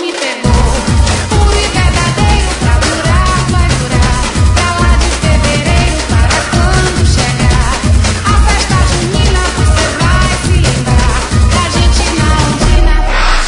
me pegou. Puro e verdadeiro, pra durar, vai durar. Pra lá de fevereiro, para quando chegar a festa junina, você vai se lembrar da gente na ondina.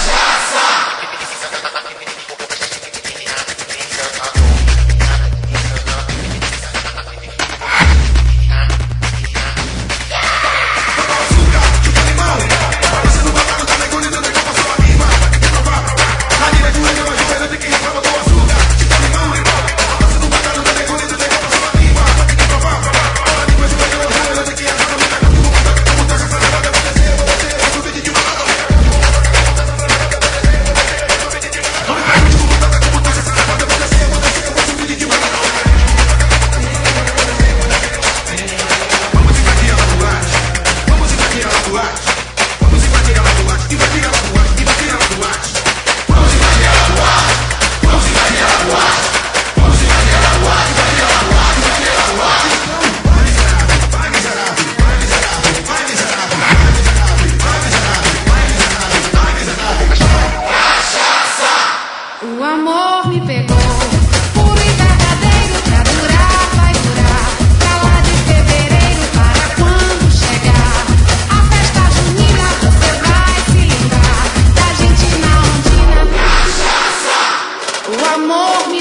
O amor me pegou, puro e verdadeiro, pra durar, vai durar. Pra lá de fevereiro, para quando chegar a festa junina, você vai se lembrar da gente na ondina. O amor me